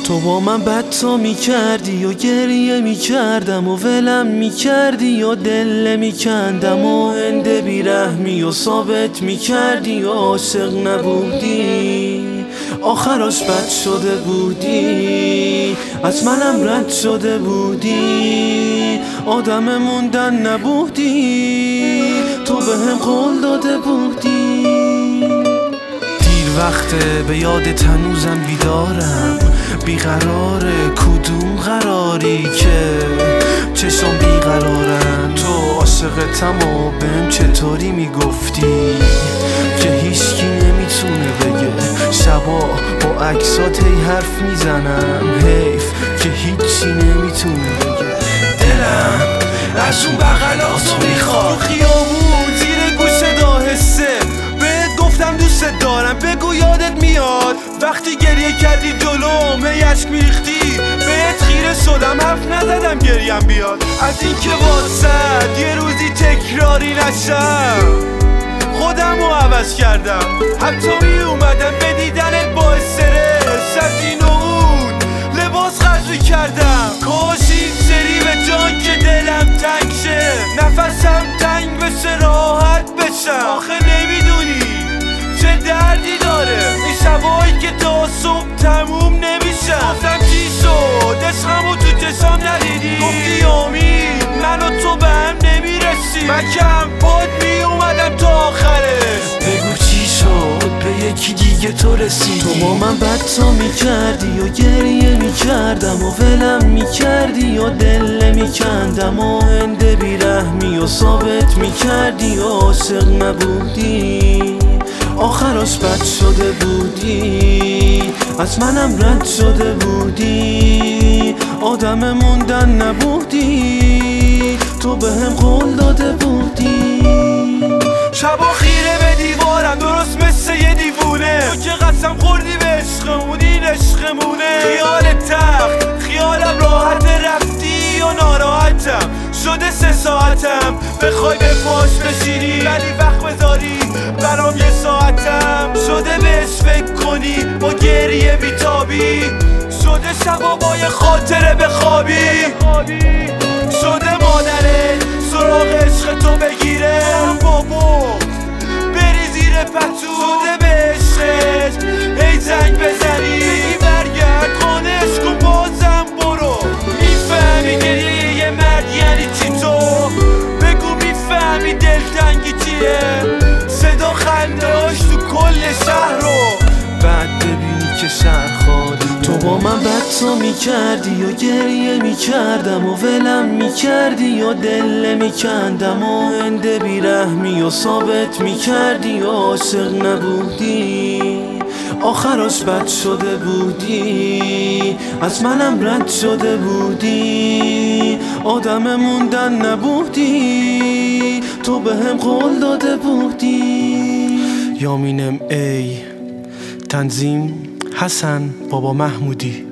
تو با من بدتا میکردی و گریه میکردم و ولم میکردی و دل میکندم و هنده بیرحمی و ثابت میکردی و عاشق نبودی، آخرش بد شده بودی، از منم رد شده بودی، آدم موندن نبودی، تو به هم قول داده بودی. دیر وقته به یادت هنوزم بیدارم، بیقراره کدوم قراری که چشم بیقرارن. تو عاشقتم و بهم چطوری میگفتی که هیچکی نمیتونه بگه، شبا با عکسات هی حرف میزنم، حیف که هیچی نمیتونه بگه. دلم از اون بغلاتو میخواد، خیابون زیر گوشه داهسته بهت گفتم دوست دارم، بگو یادت میاد وقتی گریه کردی جلوم هی اشک میریختی، بهت خیره شدم حرف نزدم گریم بیاد، از اینکه واسد یه روزی تکراری نشم خودمو عوض کردم، حتی می اومدم به دیدنت با استرس از این و اون لباس خرج کردم. کاش این سری به جان که دلم تنگ شه، نفسم تنگ بشه راحت بشم. آخه نمیدونی چه دردی داره این شبایی که تا صبح تموم نمیشه. گفتم چی شد عشقمو تو چشام ندیدی، گفتی امید من و تو به هم نمیرسی، من کم پاد می اومدم تا آخرش. بگو چی شد به یکی دیگه تو رسیدی، تو با من بدتا میکردی و گریه میکردم و ولم میکردی و دل میکندم و هنده بیرحمی و ثابت میکردی و عاشق نبودی، آخرش بد شده بودی، از منم رد شده بودی، آدم موندن نبودی، تو به هم قول داده بودی. شبا خیره به دیوارم درست مثل یه دیوونه، تو که قسم خوردی به عشقمون این عشقمونه. خیال تخت خیالم راحت رفتی و ناراحتم شده 3 ساعتم، بخوای به پاش بشینی ولی وقت بذاری برام 1 ساعتم، شده بهش فکر کنی با گریه بیتابی، شده شبا با یه خاطره بخوابی، شده مادرت سراغ عشق تو بگیره بابا بری زیر پتو، شده به عشقش هی زنگ بزنی بگی برگرد خانش کن بازم برو. میفهمی گریه یه مرد یعنی چی؟ تو بگو میفهمی دلتنگی چیه؟ صدا خندهاش تو کل شهر رو بعد ببینی که شهر خالی. تو با من بدتا میکردی و گریه میکردم و ولم میکردی و دل میکندم و هنده بیرحمی و ثابت میکردی و عاشق نبودی، آخرش بد شده بودی، از منم رد شده بودی، آدم موندن نبودی، تو به هم قول داده بودی. یامینم ای تنظیم حسن بابا محمودی.